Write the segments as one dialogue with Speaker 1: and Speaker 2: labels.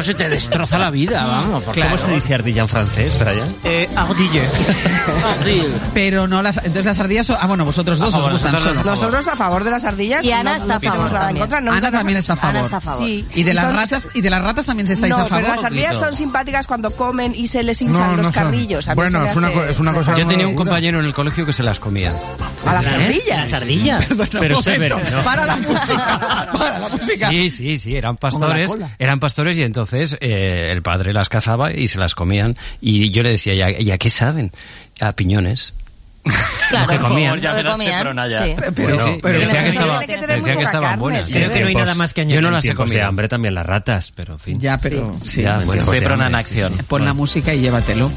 Speaker 1: se te destroza la vida, vamos.
Speaker 2: ¿Cómo se dice ardilla en francés, Brian?
Speaker 1: Ardille.
Speaker 3: Pero no las... Entonces las ardillas son... bueno, vosotros dos os gustan solo.
Speaker 4: Nosotros a favor de las ardillas.
Speaker 5: Y Ana está a favor también.
Speaker 3: Ana también está a favor.
Speaker 5: Ana está a favor.
Speaker 4: Sí.
Speaker 3: Y de las ratas también estáis a favor.
Speaker 4: No, pero las ardillas son simpáticas cuando comen y se les hinchan los carrillos.
Speaker 6: Bueno, es una cosa...
Speaker 1: Yo tenía un compañero en el colegio que se las comía.
Speaker 4: ¿A las ardillas?
Speaker 2: ¿Las ardillas? Pero severo, ¿no?
Speaker 3: Para la música.
Speaker 1: Sí, eran pastores y entonces el padre las cazaba y se las comían. Y yo le decía, ¿y a qué saben? A piñones.
Speaker 5: Claro,
Speaker 1: que comían.
Speaker 5: ya lo comían. Sí.
Speaker 1: Pero decía que estaban buenas.
Speaker 2: Creo que no hay nada más que añadir.
Speaker 1: Yo no las he
Speaker 2: tiempos
Speaker 1: comido.
Speaker 2: De hambre también las ratas, pero en fin.
Speaker 3: Ya, pero... Sí.
Speaker 2: Ya, bueno,
Speaker 1: Se
Speaker 2: pronan acción.
Speaker 3: Pon la música y llévatelo.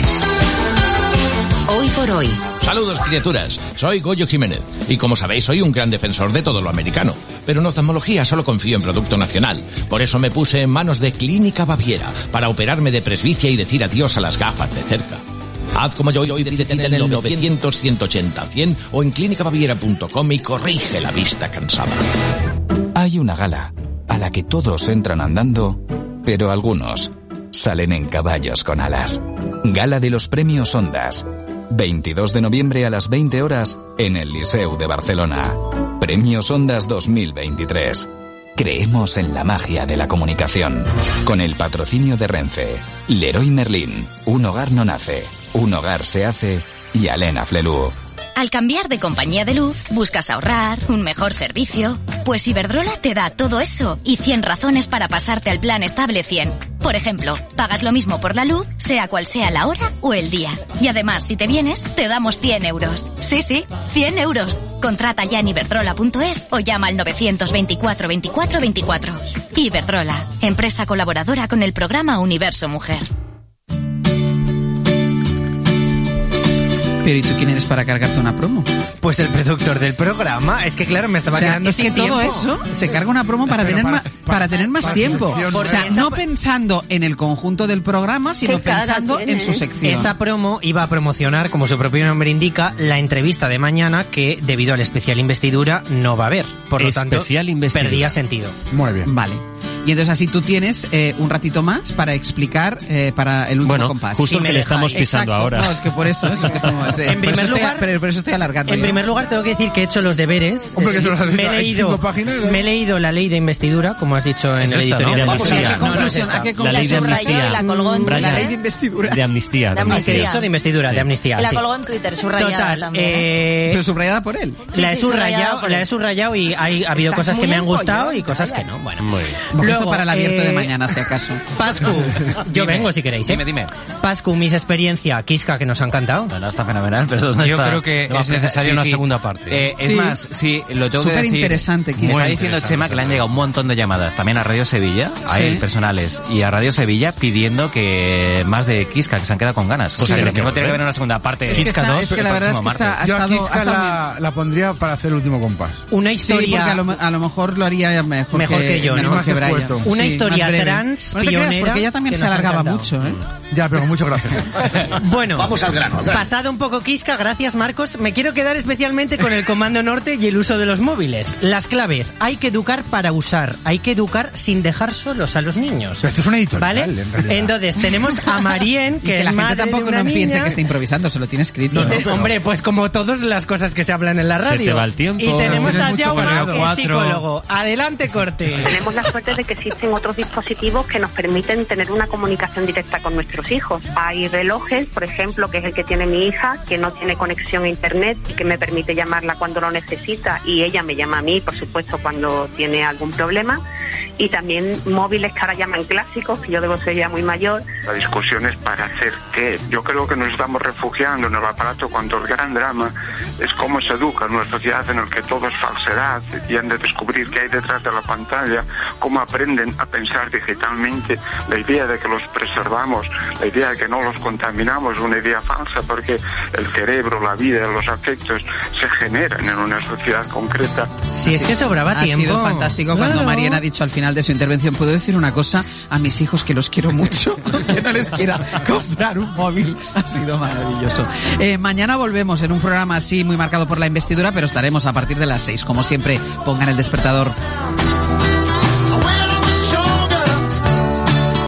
Speaker 7: Hoy por hoy.
Speaker 8: Saludos, criaturas. Soy Goyo Jiménez. Y como sabéis, soy un gran defensor de todo lo americano. Pero en oftalmología solo confío en producto nacional. Por eso me puse en manos de Clínica Baviera para operarme de presbicia y decir adiós a las gafas de cerca. Haz como yo y visita en el 900-180-100 o en clinicabaviera.com y corrige la vista cansada.
Speaker 9: Hay una gala a la que todos entran andando, pero algunos salen en caballos con alas. Gala de los Premios Ondas. 22 de noviembre a las 20 horas en el Liceu de Barcelona. Premios Ondas 2023. Creemos en la magia de la comunicación. Con el patrocinio de Renfe, Leroy Merlin, Un hogar no nace, un hogar se hace y Alena Flelú.
Speaker 7: Al cambiar de compañía de luz, buscas ahorrar, un mejor servicio. Pues Iberdrola te da todo eso y 100 razones para pasarte al plan estable 100. Por ejemplo, pagas lo mismo por la luz, sea cual sea la hora o el día. Y además, si te vienes, te damos 100 euros. Sí, 100 euros. Contrata ya en iberdrola.es o llama al 924 24 24. Iberdrola, empresa colaboradora con el programa Universo Mujer.
Speaker 3: Pero ¿y tú quién eres para cargarte una promo?
Speaker 2: Pues el productor del programa. Es que claro, me estaba quedando
Speaker 3: es
Speaker 2: sin
Speaker 3: que todo
Speaker 2: tiempo.
Speaker 3: eso se carga una promo para tener más tiempo. O sea, no pensando en el conjunto del programa, sino pensando en su sección.
Speaker 2: Esa promo iba a promocionar, como su propio nombre indica, la entrevista de mañana que, debido al especial investidura, no va a haber. Por lo tanto, perdía sentido.
Speaker 6: Muy bien.
Speaker 3: Vale. Y entonces así tú tienes un ratito más para explicar para el último compás.
Speaker 2: Justo el que le estamos pisando ahora.
Speaker 3: No, es que por eso es que estamos...
Speaker 2: En primer lugar,
Speaker 3: por eso estoy alargando.
Speaker 2: En primer lugar, tengo que decir que he hecho los deberes.
Speaker 6: Hombre, que
Speaker 2: me he leído la ley de investidura, como has dicho en el editorial.
Speaker 3: ¿A qué conclusión?
Speaker 2: La ley de amnistía.
Speaker 5: La colgó en
Speaker 3: la ley de investidura.
Speaker 2: De amnistía. De amnistía. De amnistía.
Speaker 5: La colgó en Twitter, subrayada.
Speaker 2: Total,
Speaker 5: también.
Speaker 3: Pero subrayada por él.
Speaker 2: La he subrayado y ha habido cosas que me han gustado y cosas que no. Bueno, muy bien.
Speaker 3: Eso para el abierto de mañana, si acaso.
Speaker 2: Pascu, yo vengo si queréis.
Speaker 1: Dime.
Speaker 2: Pascu, mis experiencias, Kiska, que nos ha encantado.
Speaker 1: Bueno, está fenomenal, pero yo creo que es necesaria una segunda parte.
Speaker 10: Es más, sí, lo tengo que decir.
Speaker 3: Súper interesante, Kiska.
Speaker 10: Me está diciendo Chema que le han llegado un montón de llamadas, también a Radio Sevilla, a él, personales, y a Radio Sevilla pidiendo que más de Kiska, que se han quedado con ganas. O sea, que lo mismo tiene que haber una segunda parte.
Speaker 3: Kiska 2, es que la verdad es que ha
Speaker 6: yo a
Speaker 3: estado...
Speaker 6: Kiska la pondría para hacer el último compás.
Speaker 2: Una historia...
Speaker 3: Sí, porque a lo mejor lo haría mejor que yo,
Speaker 2: ¿no?
Speaker 3: Mejor que Brian.
Speaker 2: Una historia trans, pionera...
Speaker 3: Porque ella también se alargaba mucho, ¿eh?
Speaker 6: Ya, pero muchas gracias.
Speaker 2: Bueno,
Speaker 8: vamos al grano.
Speaker 2: Pasado un poco Kiska, gracias Marcos. Me quiero quedar especialmente con el Comando Norte y el uso de los móviles. Las claves: hay que educar para usar, hay que educar sin dejar solos a los niños.
Speaker 6: Pero esto es una editorial,
Speaker 2: ¿vale?
Speaker 6: En realidad.
Speaker 2: Entonces tenemos a Marien, que
Speaker 3: la
Speaker 2: es
Speaker 3: gente tampoco no piense que está improvisando, se lo tiene escrito.
Speaker 2: ¿no? Hombre, pues como todas las cosas que se hablan en la radio.
Speaker 1: Se te va el tiempo.
Speaker 2: Y tenemos a Jaume, que es
Speaker 1: 4.
Speaker 2: psicólogo. Adelante, corte.
Speaker 11: Tenemos la suerte de que existen otros dispositivos que nos permiten tener una comunicación directa con nuestros hijos. Hay relojes, por ejemplo, que es el que tiene mi hija, que no tiene conexión a internet y que me permite llamarla cuando lo necesita, y ella me llama a mí, por supuesto, cuando tiene algún problema. Y también móviles que ahora llaman clásicos, que yo debo ser ya muy mayor.
Speaker 12: La discusión es para hacer qué. Yo creo que nos estamos refugiando en el aparato cuando el gran drama es cómo se educa en una sociedad en la que todo es falsedad y han de descubrir qué hay detrás de la pantalla, cómo aprenden a pensar digitalmente. La idea de que los preservamos, la idea de que no los contaminamos es una idea falsa, porque el cerebro, la vida, los afectos se generan en una sociedad concreta.
Speaker 2: Si es que sobraba tiempo.
Speaker 3: Ha sido fantástico cuando Marien ha dicho al final de su intervención: puedo decir una cosa a mis hijos, que los quiero mucho, que no les quiera comprar un móvil. Ha sido maravilloso. Mañana volvemos en un programa así muy marcado por la investidura, pero estaremos a partir de las 6. Como siempre, pongan el despertador.